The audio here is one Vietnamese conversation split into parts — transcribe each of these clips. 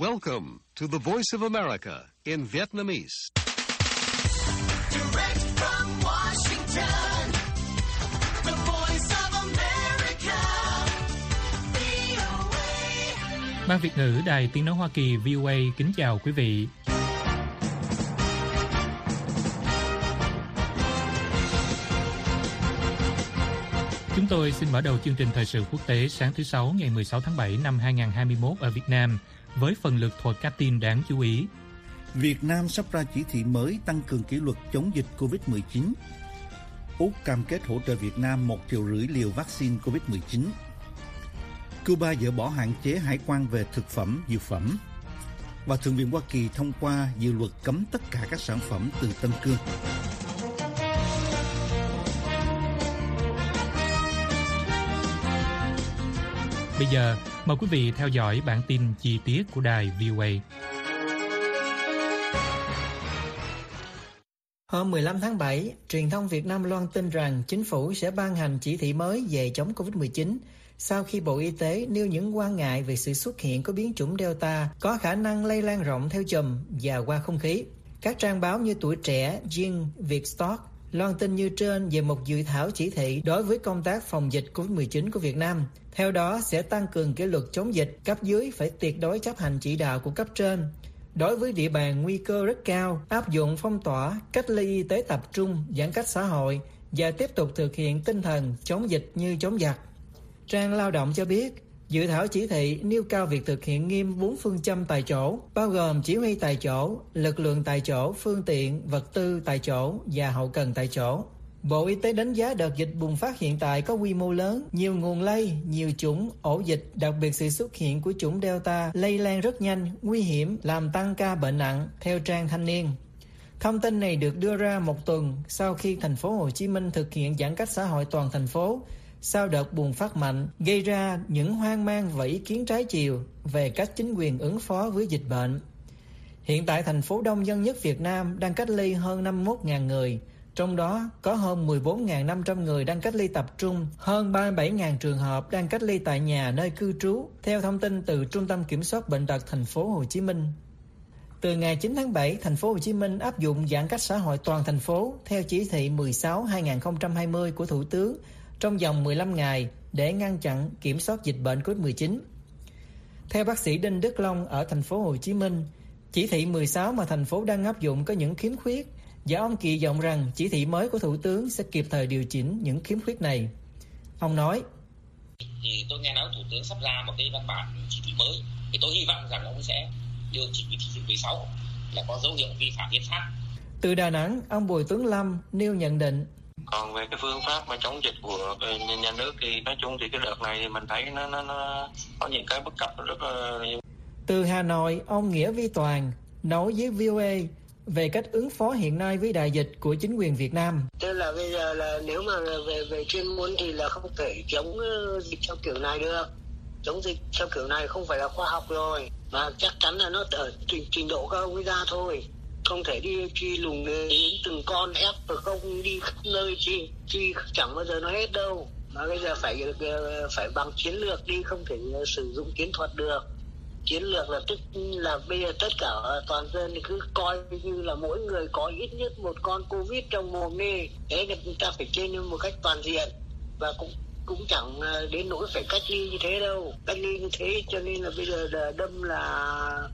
Welcome to the Voice of America in Vietnamese. Direct from Washington, the Voice of America, VOA. Ban Việt ngữ Đài Tiếng nói Hoa Kỳ VOA kính chào quý vị. Chúng tôi xin mở đầu chương trình thời sự quốc tế sáng thứ Sáu ngày 16 tháng 7 năm 2021 ở Việt Nam với phần lược thuật các tin đáng chú ý. Việt Nam sắp ra chỉ thị mới tăng cường kỷ luật chống dịch COVID-19. Úc cam kết hỗ trợ Việt Nam 1,5 triệu liều vaccine COVID-19. Cuba dỡ bỏ hạn chế hải quan về thực phẩm, dược phẩm. Và Thượng viện Hoa Kỳ thông qua dự luật cấm tất cả các sản phẩm từ Tân Cương. Bây giờ, mời quý vị theo dõi bản tin chi tiết của đài VOA. Hôm 15 tháng 7, truyền thông Việt Nam loan tin rằng chính phủ sẽ ban hành chỉ thị mới về chống COVID-19 sau khi Bộ Y tế nêu những quan ngại về sự xuất hiện của biến chủng Delta có khả năng lây lan rộng theo chùm và qua không khí. Các trang báo như Tuổi Trẻ, Dinh, Vietstock loan tin như trên về một dự thảo chỉ thị đối với công tác phòng dịch COVID-19 của Việt Nam. Theo đó sẽ tăng cường kỷ luật chống dịch, cấp dưới phải tuyệt đối chấp hành chỉ đạo của cấp trên. Đối với địa bàn nguy cơ rất cao, áp dụng phong tỏa, cách ly y tế tập trung, giãn cách xã hội và tiếp tục thực hiện tinh thần chống dịch như chống giặc. Trang Lao động cho biết, dự thảo chỉ thị nêu cao việc thực hiện nghiêm 4 phương châm tại chỗ, bao gồm chỉ huy tại chỗ, lực lượng tại chỗ, phương tiện, vật tư tại chỗ và hậu cần tại chỗ. Bộ Y tế đánh giá đợt dịch bùng phát hiện tại có quy mô lớn, nhiều nguồn lây, nhiều chủng, ổ dịch, đặc biệt sự xuất hiện của chủng Delta lây lan rất nhanh, nguy hiểm, làm tăng ca bệnh nặng, theo trang Thanh niên. Thông tin này được đưa ra một tuần sau khi thành phố Hồ Chí Minh thực hiện giãn cách xã hội toàn thành phố, sau đợt bùng phát mạnh, gây ra những hoang mang và ý kiến trái chiều về cách chính quyền ứng phó với dịch bệnh. Hiện tại thành phố đông dân nhất Việt Nam đang cách ly hơn 51.000 người, trong đó có hơn 14.500 người đang cách ly tập trung, hơn 37.000 trường hợp đang cách ly tại nhà nơi cư trú, theo thông tin từ Trung tâm Kiểm soát Bệnh tật thành phố Hồ Chí Minh. Từ ngày 9 tháng 7, thành phố Hồ Chí Minh áp dụng giãn cách xã hội toàn thành phố theo chỉ thị 16/2020 của Thủ tướng trong vòng 15 ngày để ngăn chặn kiểm soát dịch bệnh COVID-19. Theo bác sĩ Đinh Đức Long ở thành phố Hồ Chí Minh, chỉ thị 16 mà thành phố đang áp dụng có những khiếm khuyết và ông kỳ vọng rằng chỉ thị mới của Thủ tướng sẽ kịp thời điều chỉnh những khiếm khuyết này. Ông nói: Thì tôi nghe nói Thủ tướng sắp ra một cái văn bản chỉ thị mới, thì tôi hy vọng rằng ông sẽ điều chỉnh chỉ thị 16 là có dấu hiệu vi phạm hiến pháp. Từ Đà Nẵng, ông Bùi Tuấn Lâm nêu nhận định: Còn về cái phương pháp mà chống dịch của nhà nước thì nói chung thì cái đợt này thì mình thấy nó có những cái bất cập rất là nhiều. Từ Hà Nội, ông Nghĩa Vi Toàn nói với VOA về cách ứng phó hiện nay với đại dịch của chính quyền Việt Nam. Tức là bây giờ là nếu mà về chuyên môn thì là không thể chống dịch theo kiểu này được. Chống dịch theo kiểu này không phải là khoa học rồi, mà chắc chắn là nó ở trình độ các ông ấy ra thôi. Không thể đi truy lùng đến từng con ép rồi không đi khắp nơi truy chẳng bao giờ nó hết đâu. Mà bây giờ phải bằng chiến lược đi, không thể sử dụng chiến thuật được. Chiến lược là tức là bây giờ tất cả toàn dân thì cứ coi như là mỗi người có ít nhất một con Covid trong mồm đi. Thế là chúng ta phải chơi một cách toàn diện và cũng chẳng đến nỗi phải cách ly như thế đâu. Cách ly như thế cho nên là bây giờ đâm là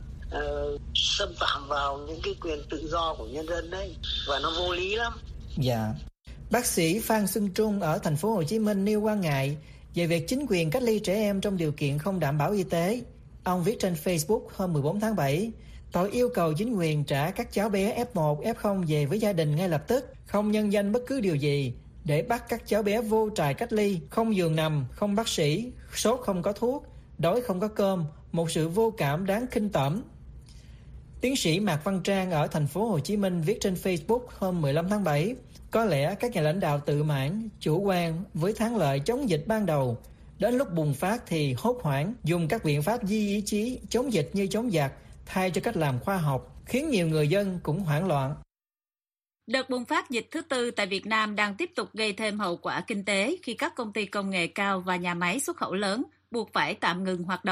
xâm phạm vào những cái quyền tự do của nhân dân đấy, và nó vô lý lắm. Dạ. Bác sĩ Phan Xuân Trung ở thành phố Hồ Chí Minh nêu quan ngại về việc chính quyền cách ly trẻ em trong điều kiện không đảm bảo y tế. Ông viết trên Facebook hôm 14 tháng 7, tôi yêu cầu chính quyền trả các cháu bé F1, F0 về với gia đình ngay lập tức, không nhân danh bất cứ điều gì, để bắt các cháu bé vô trại cách ly, không giường nằm, không bác sĩ, sốt không có thuốc, đói không có cơm, một sự vô cảm đáng khinh tởm. Tiến sĩ Mạc Văn Trang ở thành phố Hồ Chí Minh viết trên Facebook hôm 15 tháng 7, có lẽ các nhà lãnh đạo tự mãn, chủ quan với thắng lợi chống dịch ban đầu, đến lúc bùng phát thì hốt hoảng, dùng các biện pháp di ý chí chống dịch như chống giặc thay cho cách làm khoa học, khiến nhiều người dân cũng hoảng loạn. Đợt bùng phát dịch thứ tư tại Việt Nam đang tiếp tục gây thêm hậu quả kinh tế khi các công ty công nghệ cao và nhà máy xuất khẩu lớn buộc phải tạm ngừng hoạt động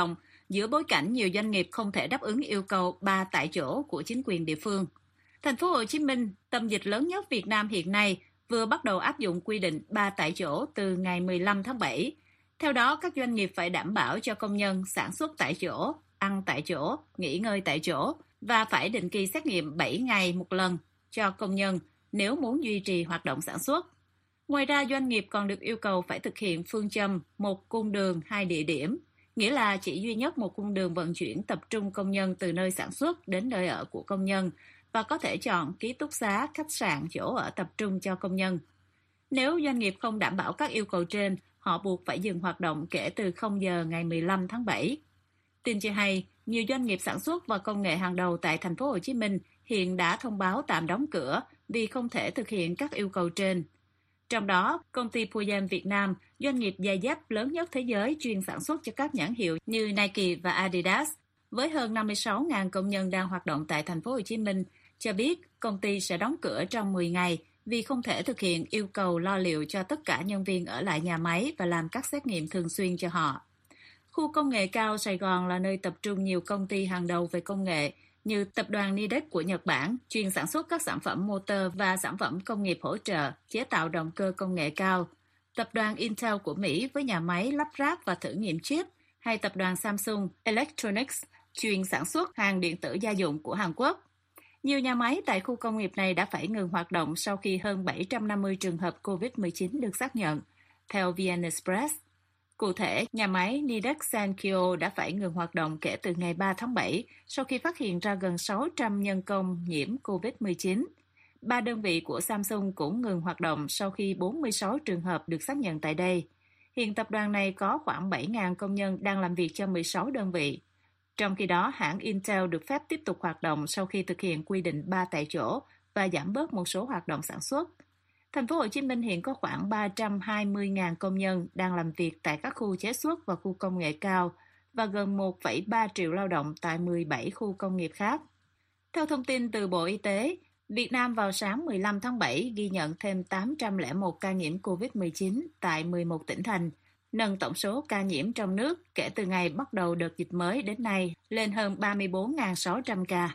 giữa bối cảnh nhiều doanh nghiệp không thể đáp ứng yêu cầu 3 tại chỗ của chính quyền địa phương. Thành phố Hồ Chí Minh, tâm dịch lớn nhất Việt Nam hiện nay, vừa bắt đầu áp dụng quy định 3 tại chỗ từ ngày 15 tháng 7. Theo đó, các doanh nghiệp phải đảm bảo cho công nhân sản xuất tại chỗ, ăn tại chỗ, nghỉ ngơi tại chỗ và phải định kỳ xét nghiệm 7 ngày một lần cho công nhân nếu muốn duy trì hoạt động sản xuất. Ngoài ra, doanh nghiệp còn được yêu cầu phải thực hiện phương châm một cung đường, hai địa điểm, nghĩa là chỉ duy nhất một cung đường vận chuyển tập trung công nhân từ nơi sản xuất đến nơi ở của công nhân và có thể chọn ký túc xá, khách sạn, chỗ ở tập trung cho công nhân. Nếu doanh nghiệp không đảm bảo các yêu cầu trên, họ buộc phải dừng hoạt động kể từ 0 giờ ngày 15 tháng 7. Tin cho hay, nhiều doanh nghiệp sản xuất và công nghệ hàng đầu tại thành phố Hồ Chí Minh hiện đã thông báo tạm đóng cửa vì không thể thực hiện các yêu cầu trên. Trong đó, công ty Puyem Việt Nam, doanh nghiệp giày dép lớn nhất thế giới chuyên sản xuất cho các nhãn hiệu như Nike và Adidas, với hơn 56.000 công nhân đang hoạt động tại thành phố Hồ Chí Minh, cho biết công ty sẽ đóng cửa trong 10 ngày vì không thể thực hiện yêu cầu lo liệu cho tất cả nhân viên ở lại nhà máy và làm các xét nghiệm thường xuyên cho họ. Khu công nghệ cao Sài Gòn là nơi tập trung nhiều công ty hàng đầu về công nghệ như tập đoàn Nidec của Nhật Bản, chuyên sản xuất các sản phẩm motor và sản phẩm công nghiệp hỗ trợ, chế tạo động cơ công nghệ cao, tập đoàn Intel của Mỹ với nhà máy lắp ráp và thử nghiệm chip, hay tập đoàn Samsung Electronics, chuyên sản xuất hàng điện tử gia dụng của Hàn Quốc. Nhiều nhà máy tại khu công nghiệp này đã phải ngừng hoạt động sau khi hơn 750 trường hợp COVID-19 được xác nhận, theo VN Express. Cụ thể, nhà máy Nidec Sankyo đã phải ngừng hoạt động kể từ ngày 3 tháng 7 sau khi phát hiện ra gần 600 nhân công nhiễm COVID-19. 3 đơn vị của Samsung cũng ngừng hoạt động sau khi 46 trường hợp được xác nhận tại đây. Hiện tập đoàn này có khoảng 7.000 công nhân đang làm việc cho 16 đơn vị. Trong khi đó, hãng Intel được phép tiếp tục hoạt động sau khi thực hiện quy định 3 tại chỗ và giảm bớt một số hoạt động sản xuất. Thành phố Hồ Chí Minh hiện có khoảng 320.000 công nhân đang làm việc tại các khu chế xuất và khu công nghệ cao và gần 1,3 triệu lao động tại 17 khu công nghiệp khác. Theo thông tin từ Bộ Y tế, Việt Nam vào sáng 15 tháng 7 ghi nhận thêm 801 ca nhiễm COVID-19 tại 11 tỉnh thành, nâng tổng số ca nhiễm trong nước kể từ ngày bắt đầu đợt dịch mới đến nay lên hơn 34.600 ca.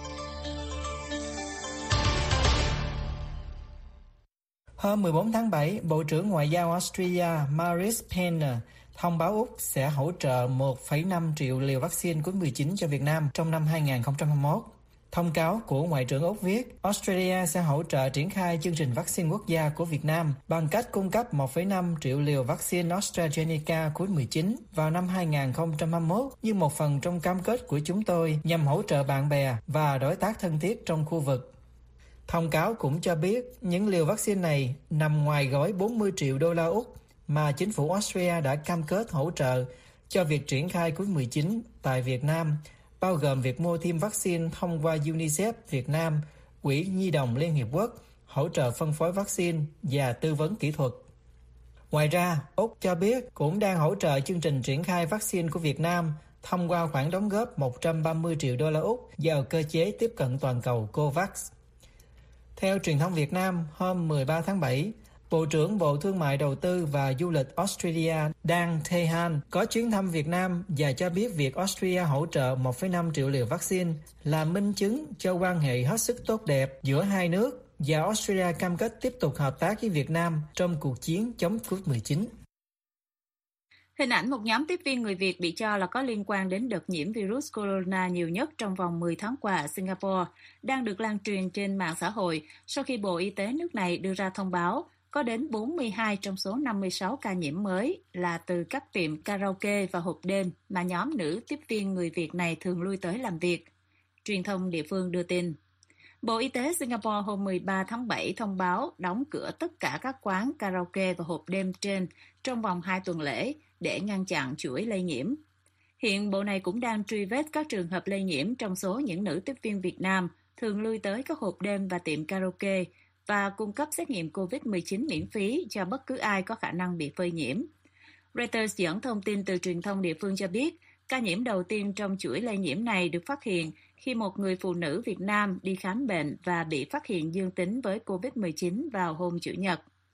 Hôm 14 tháng 7, Bộ trưởng Ngoại giao Australia Marise Payne thông báo Úc sẽ hỗ trợ 1,5 triệu liều vaccine COVID-19 cho Việt Nam trong năm 2021. Thông cáo của Ngoại trưởng Úc viết, Australia sẽ hỗ trợ triển khai chương trình vaccine quốc gia của Việt Nam bằng cách cung cấp 1,5 triệu liều vaccine AstraZeneca COVID-19 vào năm 2021 như một phần trong cam kết của chúng tôi nhằm hỗ trợ bạn bè và đối tác thân thiết trong khu vực. Thông cáo cũng cho biết những liều vaccine này nằm ngoài gói 40 triệu đô la Úc mà chính phủ Australia đã cam kết hỗ trợ cho việc triển khai COVID-19 tại Việt Nam, bao gồm việc mua thêm vaccine thông qua UNICEF Việt Nam, Quỹ Nhi đồng Liên Hiệp Quốc, hỗ trợ phân phối vaccine và tư vấn kỹ thuật. Ngoài ra, Úc cho biết cũng đang hỗ trợ chương trình triển khai vaccine của Việt Nam thông qua khoản đóng góp 130 triệu đô la Úc vào cơ chế tiếp cận toàn cầu COVAX. Theo truyền thông Việt Nam, hôm 13 tháng 7, Bộ trưởng Bộ Thương mại Đầu tư và Du lịch Australia Dan Tehan có chuyến thăm Việt Nam và cho biết việc Australia hỗ trợ 1,5 triệu liều vaccine là minh chứng cho quan hệ hết sức tốt đẹp giữa hai nước và Australia cam kết tiếp tục hợp tác với Việt Nam trong cuộc chiến chống COVID-19. Hình ảnh một nhóm tiếp viên người Việt bị cho là có liên quan đến đợt nhiễm virus corona nhiều nhất trong vòng 10 tháng qua ở Singapore đang được lan truyền trên mạng xã hội sau khi Bộ Y tế nước này đưa ra thông báo có đến 42 trong số 56 ca nhiễm mới là từ các tiệm karaoke và hộp đêm mà nhóm nữ tiếp viên người Việt này thường lui tới làm việc. Truyền thông địa phương đưa tin. Bộ Y tế Singapore hôm 13 tháng 7 thông báo đóng cửa tất cả các quán karaoke và hộp đêm trên trong vòng 2 tuần lễ để ngăn chặn chuỗi lây nhiễm. Hiện bộ này cũng đang truy vết các trường hợp lây nhiễm trong số những nữ tiếp viên Việt Nam thường lui tới các hộp đêm và tiệm karaoke và cung cấp xét nghiệm COVID-19 miễn phí cho bất cứ ai có khả năng bị phơi nhiễm. Reuters dẫn thông tin từ truyền thông địa phương cho biết, ca nhiễm đầu tiên trong chuỗi lây nhiễm này được phát hiện khi một người phụ nữ Việt Nam đi khám bệnh và bị phát hiện dương tính với COVID-19 vào hôm Chủ nhật.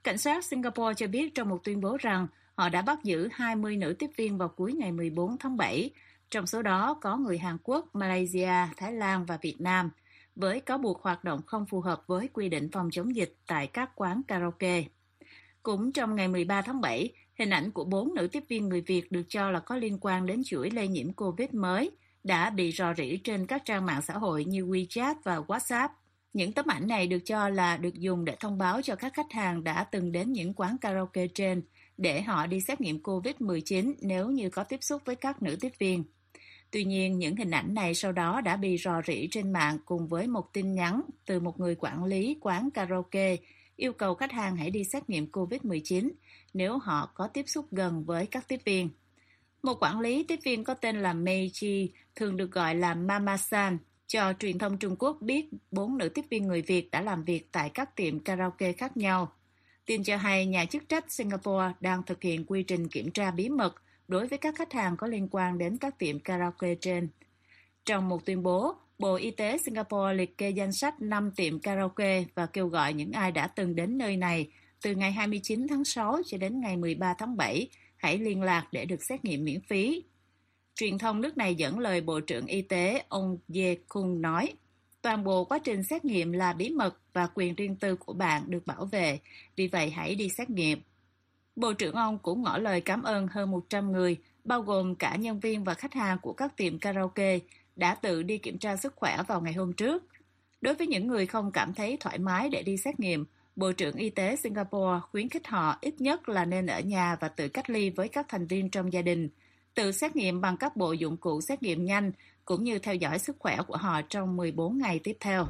Cảnh sát Singapore cho biết trong một tuyên bố rằng họ đã bắt giữ 20 nữ tiếp viên vào cuối ngày 14 tháng 7, trong số đó có người Hàn Quốc, Malaysia, Thái Lan và Việt Nam, với cáo buộc hoạt động không phù hợp với quy định phòng chống dịch tại các quán karaoke. Cũng trong ngày 13 tháng 7, hình ảnh của 4 nữ tiếp viên người Việt được cho là có liên quan đến chuỗi lây nhiễm COVID mới đã bị rò rỉ trên các trang mạng xã hội như WeChat và WhatsApp. Những tấm ảnh này được cho là được dùng để thông báo cho các khách hàng đã từng đến những quán karaoke trên để họ đi xét nghiệm COVID-19 nếu như có tiếp xúc với các nữ tiếp viên. Tuy nhiên, những hình ảnh này sau đó đã bị rò rỉ trên mạng cùng với một tin nhắn từ một người quản lý quán karaoke yêu cầu khách hàng hãy đi xét nghiệm COVID-19 nếu họ có tiếp xúc gần với các tiếp viên. Một quản lý tiếp viên có tên là Mei Chi, thường được gọi là Mama San, cho truyền thông Trung Quốc biết 4 nữ tiếp viên người Việt đã làm việc tại các tiệm karaoke khác nhau. Tin cho hay nhà chức trách Singapore đang thực hiện quy trình kiểm tra bí mật đối với các khách hàng có liên quan đến các tiệm karaoke trên. Trong một tuyên bố, Bộ Y tế Singapore liệt kê danh sách 5 tiệm karaoke và kêu gọi những ai đã từng đến nơi này từ ngày 29 tháng 6 cho đến ngày 13 tháng 7 hãy liên lạc để được xét nghiệm miễn phí. Truyền thông nước này dẫn lời Bộ trưởng Y tế ông Ye Kung nói, toàn bộ quá trình xét nghiệm là bí mật và quyền riêng tư của bạn được bảo vệ, vì vậy hãy đi xét nghiệm. Bộ trưởng ông cũng ngỏ lời cảm ơn hơn 100 người, bao gồm cả nhân viên và khách hàng của các tiệm karaoke, đã tự đi kiểm tra sức khỏe vào ngày hôm trước. Đối với những người không cảm thấy thoải mái để đi xét nghiệm, Bộ trưởng Y tế Singapore khuyến khích họ ít nhất là nên ở nhà và tự cách ly với các thành viên trong gia đình, tự xét nghiệm bằng các bộ dụng cụ xét nghiệm nhanh, cũng như theo dõi sức khỏe của họ trong 14 ngày tiếp theo.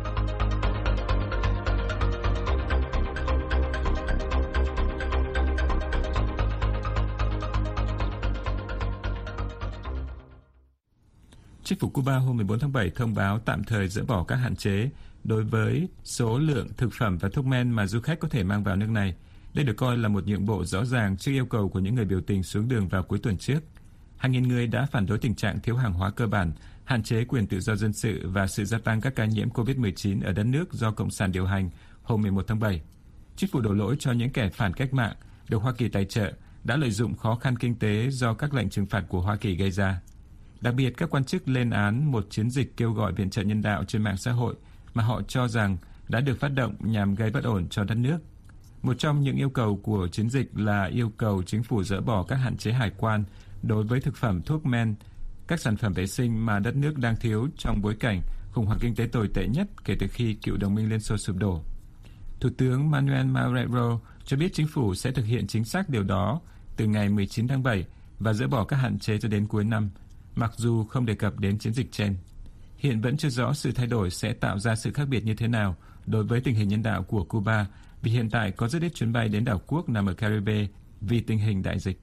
Chính phủ Cuba hôm 14 tháng 7 thông báo tạm thời dỡ bỏ các hạn chế đối với số lượng thực phẩm và thuốc men mà du khách có thể mang vào nước này. Đây được coi là một nhượng bộ rõ ràng trước yêu cầu của những người biểu tình xuống đường vào cuối tuần trước. Hàng nghìn người đã phản đối tình trạng thiếu hàng hóa cơ bản, hạn chế quyền tự do dân sự và sự gia tăng các ca nhiễm COVID-19 ở đất nước do Cộng sản điều hành hôm 11 tháng 7. Chính phủ đổ lỗi cho những kẻ phản cách mạng được Hoa Kỳ tài trợ đã lợi dụng khó khăn kinh tế do các lệnh trừng phạt của Hoa Kỳ gây ra. Đặc biệt, các quan chức lên án một chiến dịch kêu gọi viện trợ nhân đạo trên mạng xã hội mà họ cho rằng đã được phát động nhằm gây bất ổn cho đất nước. Một trong những yêu cầu của chiến dịch là yêu cầu chính phủ dỡ bỏ các hạn chế hải quan đối với thực phẩm, thuốc men, các sản phẩm vệ sinh mà đất nước đang thiếu trong bối cảnh khủng hoảng kinh tế tồi tệ nhất kể từ khi cựu đồng minh Liên Xô sụp đổ. Thủ tướng Manuel Marrero cho biết chính phủ sẽ thực hiện chính xác điều đó từ ngày 19 tháng 7 và dỡ bỏ các hạn chế cho đến cuối năm, mặc dù không đề cập đến chiến dịch trên. Hiện vẫn chưa rõ sự thay đổi sẽ tạo ra sự khác biệt như thế nào đối với tình hình nhân đạo của Cuba, vì hiện tại có rất ít chuyến bay đến đảo quốc nằm ở Caribe vì tình hình đại dịch.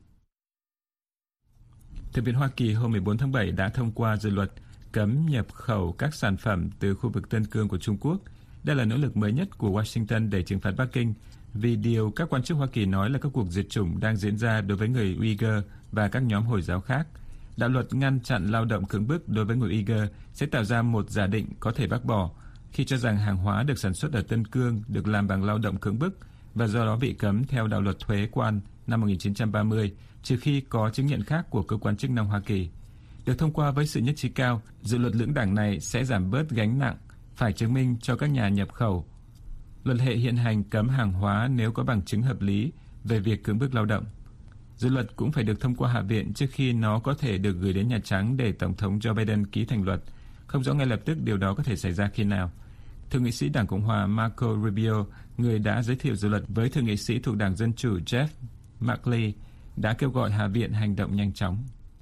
Thượng viện Hoa Kỳ hôm 14 tháng 7 đã thông qua dự luật cấm nhập khẩu các sản phẩm từ khu vực Tân Cương của Trung Quốc. Đây là nỗ lực mới nhất của Washington để trừng phạt Bắc Kinh vì điều các quan chức Hoa Kỳ nói là các cuộc diệt chủng đang diễn ra đối với người Uyghur và các nhóm Hồi giáo khác. Đạo luật ngăn chặn lao động cưỡng bức đối với người Uyghur sẽ tạo ra một giả định có thể bác bỏ khi cho rằng hàng hóa được sản xuất ở Tân Cương được làm bằng lao động cưỡng bức và do đó bị cấm theo đạo luật thuế quan năm 1930, trừ khi có chứng nhận khác của cơ quan chức năng Hoa Kỳ. Được thông qua với sự nhất trí cao, dự luật lưỡng đảng này sẽ giảm bớt gánh nặng phải chứng minh cho các nhà nhập khẩu. Luật lệ hiện hành cấm hàng hóa nếu có bằng chứng hợp lý về việc cưỡng bức lao động. Dự luật cũng phải được thông qua Hạ viện trước khi nó có thể được gửi đến Nhà Trắng để Tổng thống Joe Biden ký thành luật. Không rõ ngay lập tức điều đó có thể xảy ra khi nào. Thượng nghị sĩ Đảng Cộng hòa Marco Rubio, người đã giới thiệu dự luật với thượng nghị sĩ thuộc Đảng Dân Chủ Jeff Merkley, đã kêu gọi Hạ viện hành động nhanh chóng.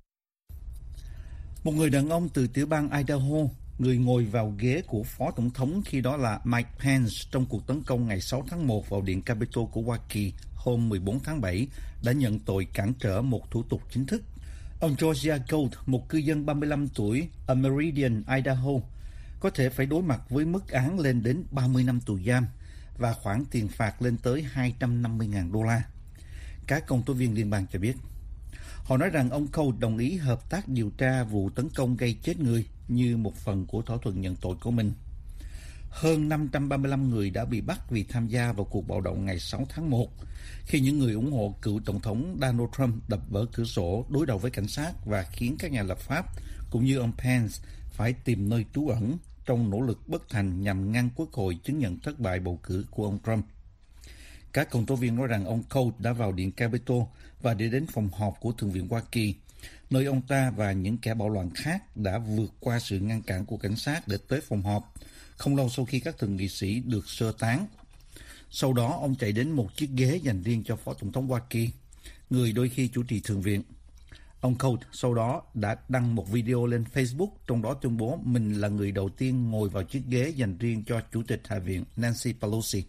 Một người đàn ông từ tiểu bang Idaho, người ngồi vào ghế của Phó Tổng thống khi đó là Mike Pence trong cuộc tấn công ngày 6 tháng 1 vào Điện Capitol của Hoa Kỳ hôm 14 tháng 7, đã nhận tội cản trở một thủ tục chính thức. Ông Georgia Gold, một cư dân 35 tuổi ở Meridian, Idaho, có thể phải đối mặt với mức án lên đến 30 năm tù giam và khoản tiền phạt lên tới $250,000. Các công tố viên liên bang cho biết. Họ nói rằng ông Gold đồng ý hợp tác điều tra vụ tấn công gây chết người như một phần của thỏa thuận nhận tội của mình. hơn 535 người đã bị bắt vì tham gia vào cuộc bạo động ngày 6 tháng 1, khi những người ủng hộ cựu Tổng thống Donald Trump đập vỡ cửa sổ đối đầu với cảnh sát và khiến các nhà lập pháp, cũng như ông Pence, phải tìm nơi trú ẩn trong nỗ lực bất thành nhằm ngăn Quốc hội chứng nhận thất bại bầu cử của ông Trump. Các công tố viên nói rằng ông Colt đã vào Điện Capitol và đi đến phòng họp của Thượng viện Hoa Kỳ, nơi ông ta và những kẻ bạo loạn khác đã vượt qua sự ngăn cản của cảnh sát để tới phòng họp, không lâu sau khi các thượng nghị sĩ được sơ tán. Sau đó, ông chạy đến một chiếc ghế dành riêng cho Phó Tổng thống Hoa Kỳ, người đôi khi chủ trì Thượng viện. Ông Colt sau đó đã đăng một video lên Facebook, trong đó tuyên bố mình là người đầu tiên ngồi vào chiếc ghế dành riêng cho Chủ tịch Hạ viện Nancy Pelosi.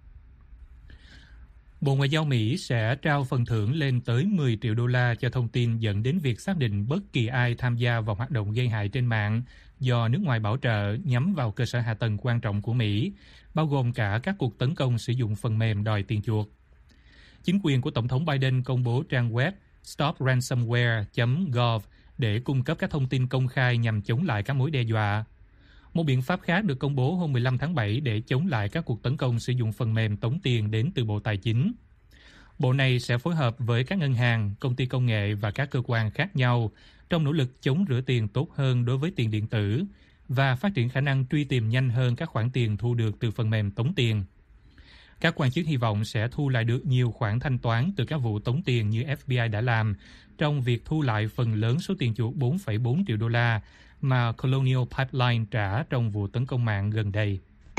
Bộ Ngoại giao Mỹ sẽ trao phần thưởng lên tới 10 triệu đô la cho thông tin dẫn đến việc xác định bất kỳ ai tham gia vào hoạt động gây hại trên mạng do nước ngoài bảo trợ nhắm vào cơ sở hạ tầng quan trọng của Mỹ, bao gồm cả các cuộc tấn công sử dụng phần mềm đòi tiền chuộc. Chính quyền của Tổng thống Biden công bố trang web stopransomware.gov để cung cấp các thông tin công khai nhằm chống lại các mối đe dọa. Một biện pháp khác được công bố hôm 15 tháng 7 để chống lại các cuộc tấn công sử dụng phần mềm tống tiền đến từ Bộ Tài chính. Bộ này sẽ phối hợp với các ngân hàng, công ty công nghệ và các cơ quan khác nhau trong nỗ lực chống rửa tiền tốt hơn đối với tiền điện tử và phát triển khả năng truy tìm nhanh hơn các khoản tiền thu được từ phần mềm tống tiền. Các quan chức hy vọng sẽ thu lại được nhiều khoản thanh toán từ các vụ tống tiền như FBI đã làm trong việc thu lại phần lớn số tiền chuộc 4,4 triệu đô la mà Colonial Pipeline trả trong vụ tấn công mạng gần đây.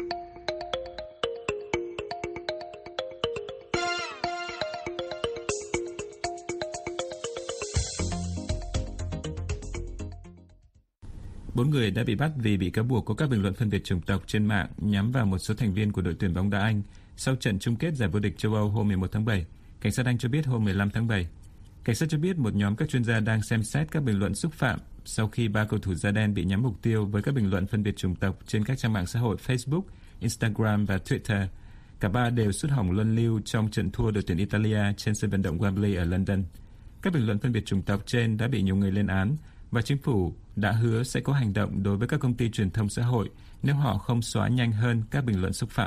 Bốn người đã bị bắt vì bị cáo buộc có các bình luận phân biệt chủng tộc trên mạng nhắm vào một số thành viên của đội tuyển bóng đá Anh sau trận chung kết giải vô địch châu Âu hôm 11 tháng 7, cảnh sát Anh cho biết hôm 15 tháng 7. Cảnh sát cho biết một nhóm các chuyên gia đang xem xét các bình luận xúc phạm sau khi 3 cầu thủ da đen bị nhắm mục tiêu với các bình luận phân biệt chủng tộc trên các trang mạng xã hội Facebook, Instagram và Twitter. Cả ba đều sút hỏng luân lưu trong trận thua đội tuyển Italia trên sân vận động Wembley ở London. Các bình luận phân biệt chủng tộc trên đã bị nhiều người lên án và chính phủ đã hứa sẽ có hành động đối với các công ty truyền thông xã hội nếu họ không xóa nhanh hơn các bình luận xúc phạm.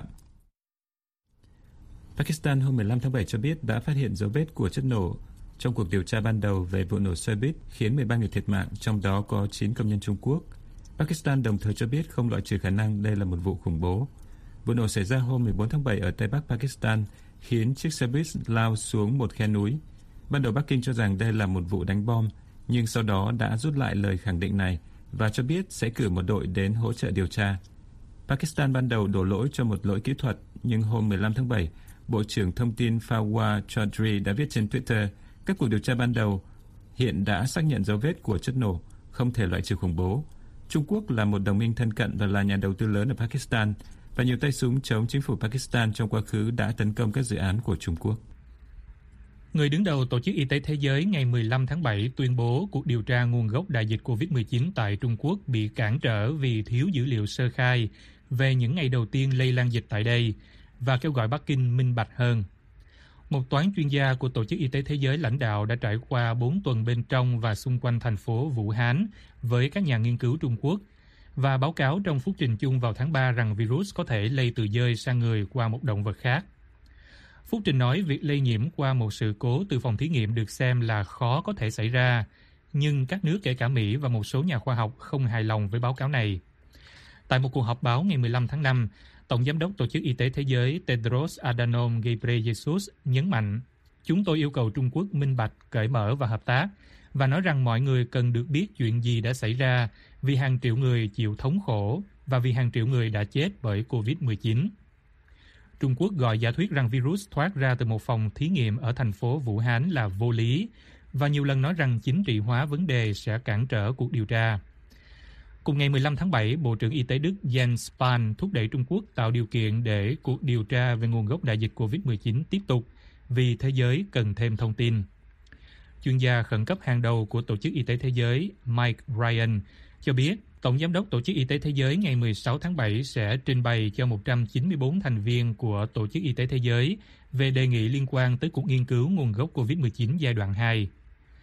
Pakistan hôm 15 tháng 7 cho biết đã phát hiện dấu vết của chất nổ trong cuộc điều tra ban đầu về vụ nổ xe buýt khiến 13 người thiệt mạng, trong đó có 9 công nhân Trung Quốc. Pakistan đồng thời cho biết không loại trừ khả năng đây là một vụ khủng bố. Vụ nổ xảy ra hôm 14 tháng 7 ở Tây Bắc Pakistan khiến chiếc xe buýt lao xuống một khe núi. Ban đầu Bắc Kinh cho rằng đây là một vụ đánh bom, nhưng sau đó đã rút lại lời khẳng định này và cho biết sẽ cử một đội đến hỗ trợ điều tra. Pakistan ban đầu đổ lỗi cho một lỗi kỹ thuật, nhưng hôm 15 tháng 7, Bộ trưởng Thông tin Fawaz Chaudhry đã viết trên Twitter các cuộc điều tra ban đầu hiện đã xác nhận dấu vết của chất nổ, không thể loại trừ khủng bố. Trung Quốc là một đồng minh thân cận và là nhà đầu tư lớn ở Pakistan, và nhiều tay súng chống chính phủ Pakistan trong quá khứ đã tấn công các dự án của Trung Quốc. Người đứng đầu Tổ chức Y tế Thế giới ngày 15 tháng 7 tuyên bố cuộc điều tra nguồn gốc đại dịch COVID-19 tại Trung Quốc bị cản trở vì thiếu dữ liệu sơ khai về những ngày đầu tiên lây lan dịch tại đây và kêu gọi Bắc Kinh minh bạch hơn. Một toán chuyên gia của Tổ chức Y tế Thế giới lãnh đạo đã trải qua 4 tuần bên trong và xung quanh thành phố Vũ Hán với các nhà nghiên cứu Trung Quốc và báo cáo trong phúc trình chung vào tháng 3 rằng virus có thể lây từ dơi sang người qua một động vật khác. Phúc trình nói việc lây nhiễm qua một sự cố từ phòng thí nghiệm được xem là khó có thể xảy ra, nhưng các nước kể cả Mỹ và một số nhà khoa học không hài lòng với báo cáo này. Tại một cuộc họp báo ngày 15 tháng 5, Tổng Giám đốc Tổ chức Y tế Thế giới Tedros Adhanom Ghebreyesus nhấn mạnh, chúng tôi yêu cầu Trung Quốc minh bạch, cởi mở và hợp tác, và nói rằng mọi người cần được biết chuyện gì đã xảy ra vì hàng triệu người chịu thống khổ và vì hàng triệu người đã chết bởi COVID-19. Trung Quốc gọi giả thuyết rằng virus thoát ra từ một phòng thí nghiệm ở thành phố Vũ Hán là vô lý và nhiều lần nói rằng chính trị hóa vấn đề sẽ cản trở cuộc điều tra. Cùng ngày 15 tháng 7, Bộ trưởng Y tế Đức Jens Spahn thúc đẩy Trung Quốc tạo điều kiện để cuộc điều tra về nguồn gốc đại dịch COVID-19 tiếp tục vì thế giới cần thêm thông tin. Chuyên gia khẩn cấp hàng đầu của Tổ chức Y tế Thế giới Mike Ryan cho biết Tổng Giám đốc Tổ chức Y tế Thế giới ngày 16 tháng 7 sẽ trình bày cho 194 thành viên của Tổ chức Y tế Thế giới về đề nghị liên quan tới cuộc nghiên cứu nguồn gốc COVID-19 giai đoạn 2.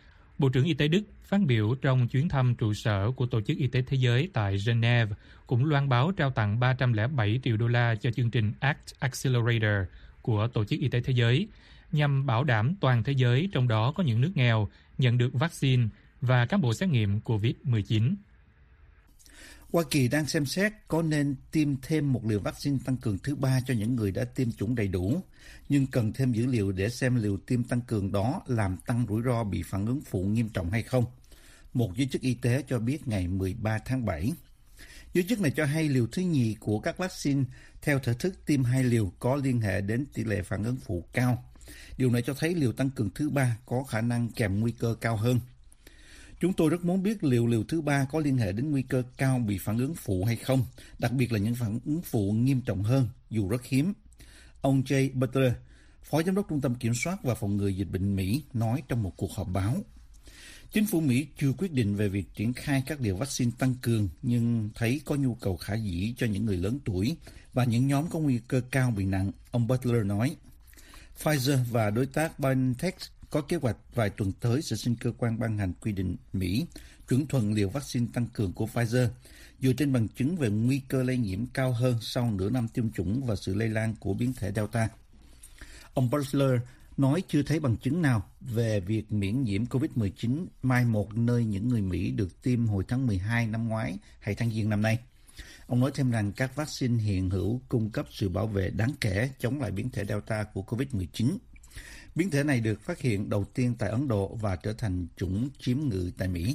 Bộ trưởng Y tế Đức phát biểu trong chuyến thăm trụ sở của Tổ chức Y tế Thế giới tại Geneva cũng loan báo trao tặng 307 triệu đô la cho chương trình ACT Accelerator của Tổ chức Y tế Thế giới nhằm bảo đảm toàn thế giới, trong đó có những nước nghèo, nhận được vaccine và các bộ xét nghiệm COVID-19. Hoa Kỳ đang xem xét có nên tiêm thêm một liều vaccine tăng cường thứ 3 cho những người đã tiêm chủng đầy đủ, nhưng cần thêm dữ liệu để xem liều tiêm tăng cường đó làm tăng rủi ro bị phản ứng phụ nghiêm trọng hay không. Một giới chức y tế cho biết ngày 13 tháng 7. Giới chức này cho hay liều thứ nhì của các vaccine theo thể thức tiêm 2 liều có liên hệ đến tỷ lệ phản ứng phụ cao. Điều này cho thấy liều tăng cường thứ 3 có khả năng kèm nguy cơ cao hơn. Chúng tôi rất muốn biết liệu liều thứ 3 có liên hệ đến nguy cơ cao bị phản ứng phụ hay không, đặc biệt là những phản ứng phụ nghiêm trọng hơn, dù rất hiếm. Ông Jay Butler, Phó Giám đốc Trung tâm Kiểm soát và Phòng ngừa Dịch bệnh Mỹ, nói trong một cuộc họp báo. Chính phủ Mỹ chưa quyết định về việc triển khai các liều vaccine tăng cường, nhưng thấy có nhu cầu khả dĩ cho những người lớn tuổi và những nhóm có nguy cơ cao bị nặng, ông Butler nói. Pfizer và đối tác BioNTech có kế hoạch vài tuần tới sẽ xin cơ quan ban hành quy định Mỹ chuẩn thuận liều vaccine tăng cường của Pfizer dựa trên bằng chứng về nguy cơ lây nhiễm cao hơn sau nửa năm tiêm chủng và sự lây lan của biến thể Delta. Ông Butler nói chưa thấy bằng chứng nào về việc miễn nhiễm COVID-19 mai một nơi những người Mỹ được tiêm hồi tháng 12 năm ngoái hay tháng Giêng năm nay. Ông nói thêm rằng các vaccine hiện hữu cung cấp sự bảo vệ đáng kể chống lại biến thể Delta của COVID-19. Biến thể này được phát hiện đầu tiên tại Ấn Độ và trở thành chủng chiếm ngự tại Mỹ.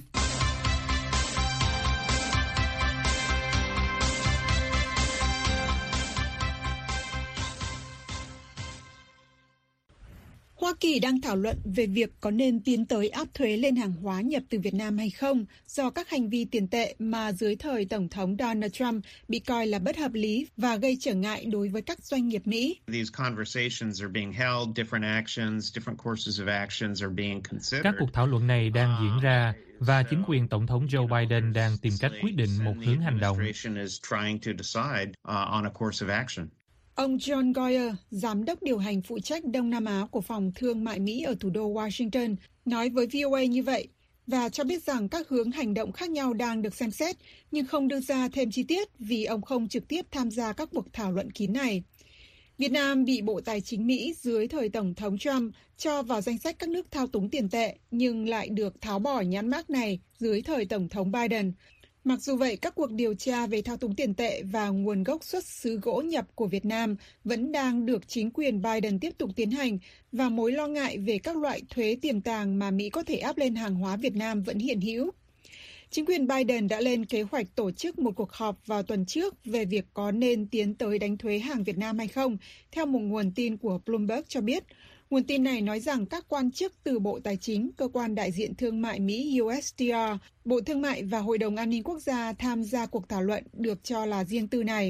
Hoa Kỳ đang thảo luận về việc có nên tiến tới áp thuế lên hàng hóa nhập từ Việt Nam hay không do các hành vi tiền tệ mà dưới thời Tổng thống Donald Trump bị coi là bất hợp lý và gây trở ngại đối với các doanh nghiệp Mỹ. Các cuộc thảo luận này đang diễn ra và chính quyền Tổng thống Joe Biden đang tìm cách quyết định một hướng hành động. Ông John Goyer, giám đốc điều hành phụ trách Đông Nam Á của Phòng Thương mại Mỹ ở thủ đô Washington, nói với VOA như vậy và cho biết rằng các hướng hành động khác nhau đang được xem xét, nhưng không đưa ra thêm chi tiết vì ông không trực tiếp tham gia các cuộc thảo luận kín này. Việt Nam bị Bộ Tài chính Mỹ dưới thời Tổng thống Trump cho vào danh sách các nước thao túng tiền tệ, nhưng lại được tháo bỏ nhãn mác này dưới thời Tổng thống Biden. Mặc dù vậy, các cuộc điều tra về thao túng tiền tệ và nguồn gốc xuất xứ gỗ nhập của Việt Nam vẫn đang được chính quyền Biden tiếp tục tiến hành và mối lo ngại về các loại thuế tiềm tàng mà Mỹ có thể áp lên hàng hóa Việt Nam vẫn hiện hữu. Chính quyền Biden đã lên kế hoạch tổ chức một cuộc họp vào tuần trước về việc có nên tiến tới đánh thuế hàng Việt Nam hay không, theo một nguồn tin của Bloomberg cho biết. Nguồn tin này nói rằng các quan chức từ Bộ Tài chính, Cơ quan Đại diện Thương mại Mỹ USTR, Bộ Thương mại và Hội đồng An ninh Quốc gia tham gia cuộc thảo luận được cho là riêng tư này.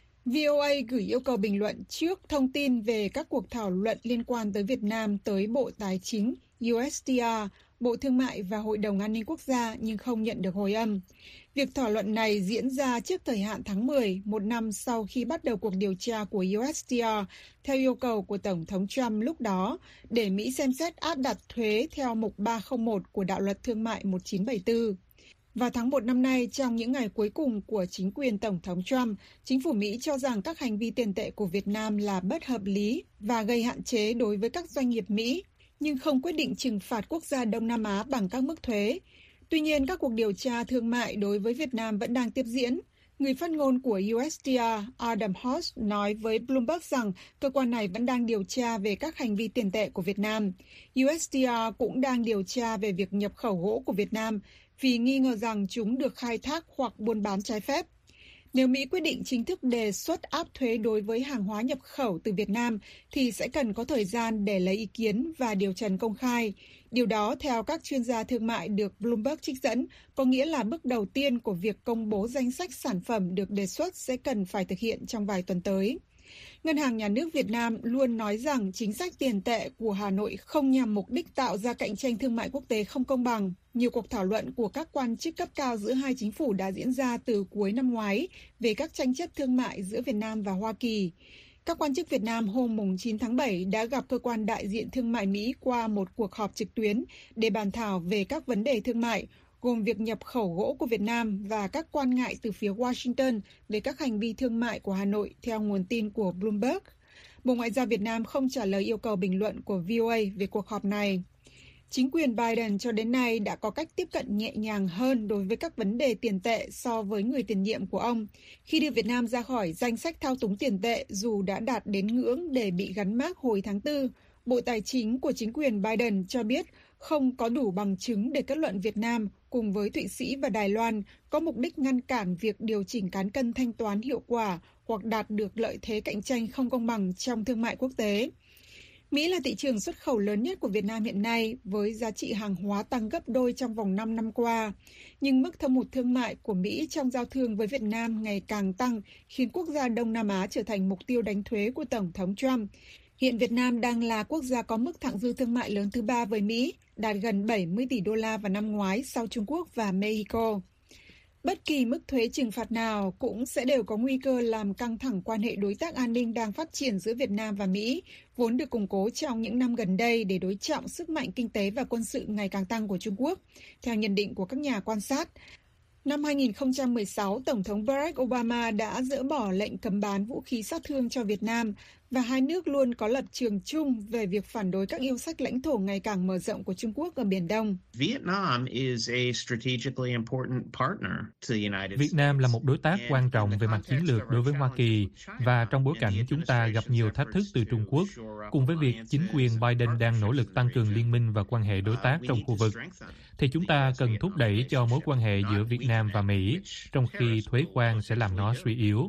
VOA gửi yêu cầu bình luận trước thông tin về các cuộc thảo luận liên quan tới Việt Nam tới Bộ Tài chính, USTR, Bộ Thương mại và Hội đồng An ninh Quốc gia nhưng không nhận được hồi âm. Việc thảo luận này diễn ra trước thời hạn tháng 10, một năm sau khi bắt đầu cuộc điều tra của USTR theo yêu cầu của Tổng thống Trump lúc đó để Mỹ xem xét áp đặt thuế theo mục 301 của Đạo luật Thương mại 1974. Vào tháng 1 năm nay, trong những ngày cuối cùng của chính quyền Tổng thống Trump, chính phủ Mỹ cho rằng các hành vi tiền tệ của Việt Nam là bất hợp lý và gây hạn chế đối với các doanh nghiệp Mỹ, nhưng không quyết định trừng phạt quốc gia Đông Nam Á bằng các mức thuế. Tuy nhiên, các cuộc điều tra thương mại đối với Việt Nam vẫn đang tiếp diễn. Người phát ngôn của USTR Adam Hoss nói với Bloomberg rằng cơ quan này vẫn đang điều tra về các hành vi tiền tệ của Việt Nam. USTR cũng đang điều tra về việc nhập khẩu gỗ của Việt Nam vì nghi ngờ rằng chúng được khai thác hoặc buôn bán trái phép. Nếu Mỹ quyết định chính thức đề xuất áp thuế đối với hàng hóa nhập khẩu từ Việt Nam thì sẽ cần có thời gian để lấy ý kiến và điều trần công khai. Điều đó, theo các chuyên gia thương mại được Bloomberg trích dẫn, có nghĩa là bước đầu tiên của việc công bố danh sách sản phẩm được đề xuất sẽ cần phải thực hiện trong vài tuần tới. Ngân hàng Nhà nước Việt Nam luôn nói rằng chính sách tiền tệ của Hà Nội không nhằm mục đích tạo ra cạnh tranh thương mại quốc tế không công bằng. Nhiều cuộc thảo luận của các quan chức cấp cao giữa hai chính phủ đã diễn ra từ cuối năm ngoái về các tranh chấp thương mại giữa Việt Nam và Hoa Kỳ. Các quan chức Việt Nam hôm 9 tháng 7 đã gặp cơ quan đại diện thương mại Mỹ qua một cuộc họp trực tuyến để bàn thảo về các vấn đề thương mại, gồm việc nhập khẩu gỗ của Việt Nam và các quan ngại từ phía Washington về các hành vi thương mại của Hà Nội, theo nguồn tin của Bloomberg. Bộ Ngoại giao Việt Nam không trả lời yêu cầu bình luận của VOA về cuộc họp này. Chính quyền Biden cho đến nay đã có cách tiếp cận nhẹ nhàng hơn đối với các vấn đề tiền tệ so với người tiền nhiệm của ông, khi đưa Việt Nam ra khỏi danh sách thao túng tiền tệ dù đã đạt đến ngưỡng để bị gắn mác hồi tháng 4. Bộ Tài chính của chính quyền Biden cho biết không có đủ bằng chứng để kết luận Việt Nam cùng với Thụy Sĩ và Đài Loan có mục đích ngăn cản việc điều chỉnh cán cân thanh toán hiệu quả hoặc đạt được lợi thế cạnh tranh không công bằng trong thương mại quốc tế. Mỹ là thị trường xuất khẩu lớn nhất của Việt Nam hiện nay, với giá trị hàng hóa tăng gấp đôi trong vòng 5 năm qua. Nhưng mức thâm hụt thương mại của Mỹ trong giao thương với Việt Nam ngày càng tăng, khiến quốc gia Đông Nam Á trở thành mục tiêu đánh thuế của Tổng thống Trump. Hiện Việt Nam đang là quốc gia có mức thặng dư thương mại lớn thứ 3 với Mỹ, đạt gần 70 tỷ đô la vào năm ngoái sau Trung Quốc và Mexico. Bất kỳ mức thuế trừng phạt nào cũng sẽ đều có nguy cơ làm căng thẳng quan hệ đối tác an ninh đang phát triển giữa Việt Nam và Mỹ, vốn được củng cố trong những năm gần đây để đối trọng sức mạnh kinh tế và quân sự ngày càng tăng của Trung Quốc, theo nhận định của các nhà quan sát. Năm 2016, Tổng thống Barack Obama đã dỡ bỏ lệnh cấm bán vũ khí sát thương cho Việt Nam, và hai nước luôn có lập trường chung về việc phản đối các yêu sách lãnh thổ ngày càng mở rộng của Trung Quốc ở Biển Đông. Việt Nam là một đối tác quan trọng về mặt chiến lược đối với Hoa Kỳ, và trong bối cảnh chúng ta gặp nhiều thách thức từ Trung Quốc, cùng với việc chính quyền Biden đang nỗ lực tăng cường liên minh và quan hệ đối tác trong khu vực, thì chúng ta cần thúc đẩy cho mối quan hệ giữa Việt Nam và Mỹ, trong khi thuế quan sẽ làm nó suy yếu.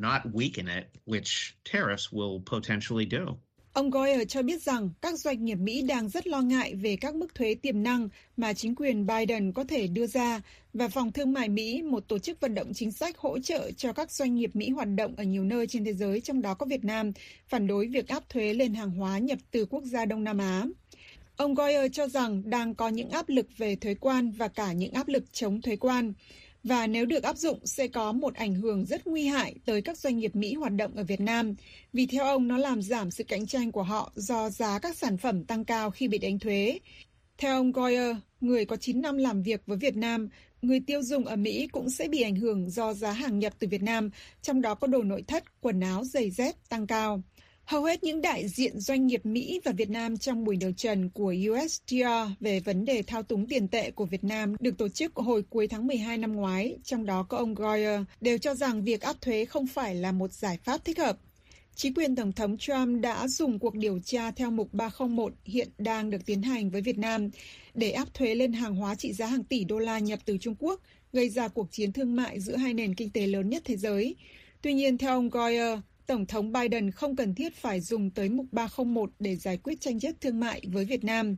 Ông Goyer cho biết rằng các doanh nghiệp Mỹ đang rất lo ngại về các mức thuế tiềm năng mà chính quyền Biden có thể đưa ra, và Phòng Thương mại Mỹ, một tổ chức vận động chính sách hỗ trợ cho các doanh nghiệp Mỹ hoạt động ở nhiều nơi trên thế giới, trong đó có Việt Nam, phản đối việc áp thuế lên hàng hóa nhập từ quốc gia Đông Nam Á. Ông Goyer cho rằng đang có những áp lực về thuế quan và cả những áp lực chống thuế quan, và nếu được áp dụng sẽ có một ảnh hưởng rất nguy hại tới các doanh nghiệp Mỹ hoạt động ở Việt Nam, vì theo ông nó làm giảm sự cạnh tranh của họ do giá các sản phẩm tăng cao khi bị đánh thuế. Theo ông Goyer, người có 9 năm làm việc với Việt Nam, người tiêu dùng ở Mỹ cũng sẽ bị ảnh hưởng do giá hàng nhập từ Việt Nam, trong đó có đồ nội thất, quần áo, giày dép tăng cao. Hầu hết những đại diện doanh nghiệp Mỹ và Việt Nam trong buổi đầu trần của USTR về vấn đề thao túng tiền tệ của Việt Nam được tổ chức hồi cuối tháng 12 năm ngoái, trong đó có ông Goyer, đều cho rằng việc áp thuế không phải là một giải pháp thích hợp. Chính quyền Tổng thống Trump đã dùng cuộc điều tra theo mục 301 hiện đang được tiến hành với Việt Nam để áp thuế lên hàng hóa trị giá hàng tỷ đô la nhập từ Trung Quốc, gây ra cuộc chiến thương mại giữa hai nền kinh tế lớn nhất thế giới. Tuy nhiên, theo ông Goyer, Tổng thống Biden không cần thiết phải dùng tới mục 301 để giải quyết tranh chấp thương mại với Việt Nam.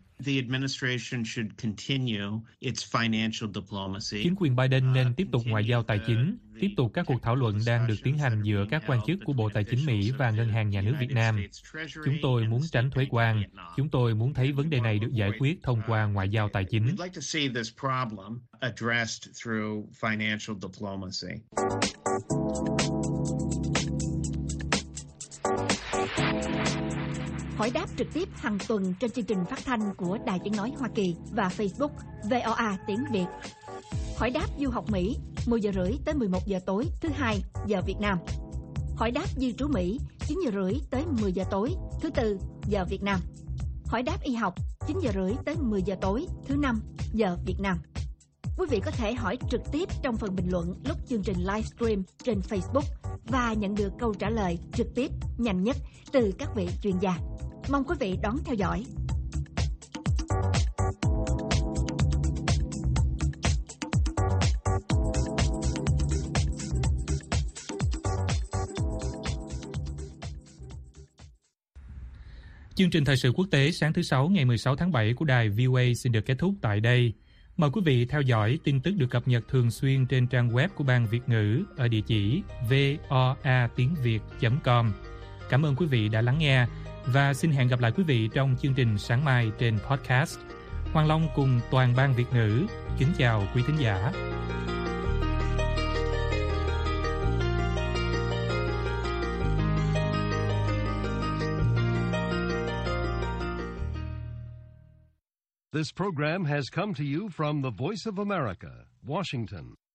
Chính quyền Biden nên tiếp tục ngoại giao tài chính, tiếp tục các cuộc thảo luận đang được tiến hành giữa các quan chức của Bộ Tài chính Mỹ và Ngân hàng Nhà nước Việt Nam. Chúng tôi muốn tránh thuế quan. Chúng tôi muốn thấy vấn đề này được giải quyết thông qua ngoại giao tài chính. Hỏi đáp trực tiếp hàng tuần trên chương trình phát thanh của Đài Tiếng Nói Hoa Kỳ và Facebook VOA Tiếng Việt. Hỏi đáp du học Mỹ 10 giờ rưỡi tới 11 giờ tối thứ Hai giờ Việt Nam. Hỏi đáp di trú Mỹ 9 giờ rưỡi tới 10 giờ tối thứ Tư giờ Việt Nam. Hỏi đáp y học 9 giờ rưỡi tới 10 giờ tối thứ Năm giờ Việt Nam. Quý vị có thể hỏi trực tiếp trong phần bình luận lúc chương trình livestream trên Facebook và nhận được câu trả lời trực tiếp nhanh nhất từ các vị chuyên gia. Mong quý vị đón theo dõi. Chương trình thời sự quốc tế sáng thứ Sáu ngày 16 tháng 7 của đài VOA xin được kết thúc tại đây. Mời quý vị theo dõi tin tức được cập nhật thường xuyên trên trang web của Ban Việt ngữ ở địa chỉ voatiengviet.com. Cảm ơn quý vị đã lắng nghe và xin hẹn gặp lại quý vị trong chương trình sáng mai trên podcast. Hoàng Long cùng toàn Ban Việt ngữ kính chào quý thính giả. This program has come to you from the Voice of America, Washington.